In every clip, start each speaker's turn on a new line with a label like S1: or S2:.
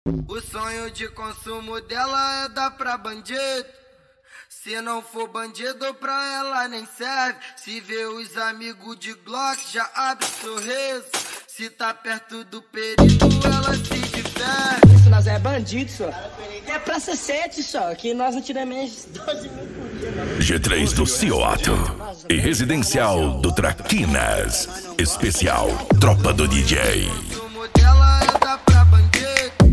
S1: O sonho de consumo dela é dar pra bandido. Se não for bandido, pra ela nem serve. Se vê os amigos de Glock, já abre sorriso. Se tá perto do perigo, ela se diverte.
S2: Isso nós é bandido, só. É praça 7, só, que nós não tiramos menos 12 mil por dia, não.
S3: G3 do Cioto e Residencial do Traquinas. Especial Tropa do DJ.
S1: O consumo dela é dar pra bandido.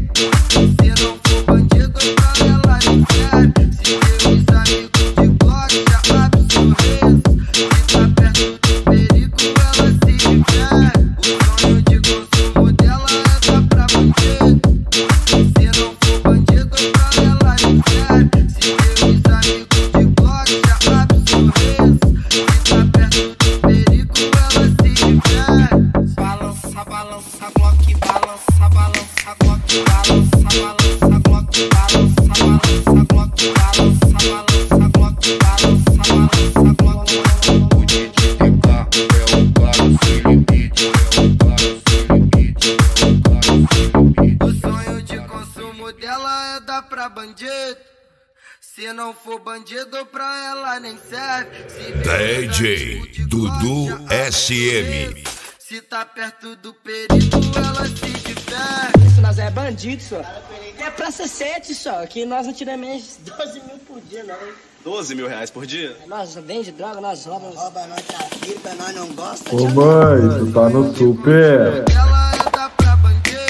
S1: Se não for bandido, pra ela nem serve. Se vê os amigos de Glock, já abre sorriso. Se tá perto do perigo, ela se diverte. O sonho de consumo dela é dar pra bandido. Se não for bandido, pra ela nem serve. Se vê os amigos de Glock, já abre sorriso. Se tá perto do perigo, ela se diverte. Balança, balança, Glock, balança, balança, Glock, balança, balança, Glock, balança, balança, Glock, balança, balança, Glock, balança, balança, Glock.
S4: O DJ TK é o cara sem limite, é o cara sem limite, é o cara sem limite.
S1: O sonho de consumo dela é dar pra bandido. Se não for bandido, pra ela nem serve. Se vê os
S3: DJ
S1: amigos de
S3: Dudu
S1: Glock, já abre
S3: SM.
S1: sorriso. Se tá perto do perigo, ela se diverte.
S2: Isso nós é bandido, só. É praça 7, só, que nós não tiramos menos 12 mil por dia, não.
S5: 12 mil reais por dia?
S2: Nós vendemos droga, nós roubamos.
S6: Rouba, nós tá pica, nós não gosta.
S7: Ô mãe, tu tá no super.
S1: Ela é dar pra bandido.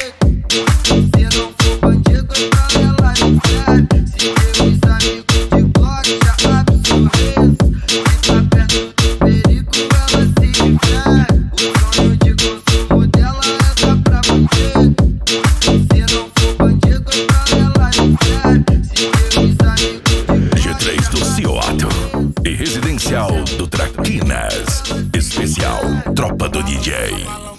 S1: Se não for bandido, pra ela nem serve. Se vê os amigos de Glock, já abre sorriso. Se tá perto do perigo, ela se diverte. O sonho de consumo dela é dar pra bandido. Se não for bandido, pra ela nem serve. Se vê os amigos de Glock,
S3: G3 do Cioto e Residencial do Traquinas. Especial Tropa do DJ.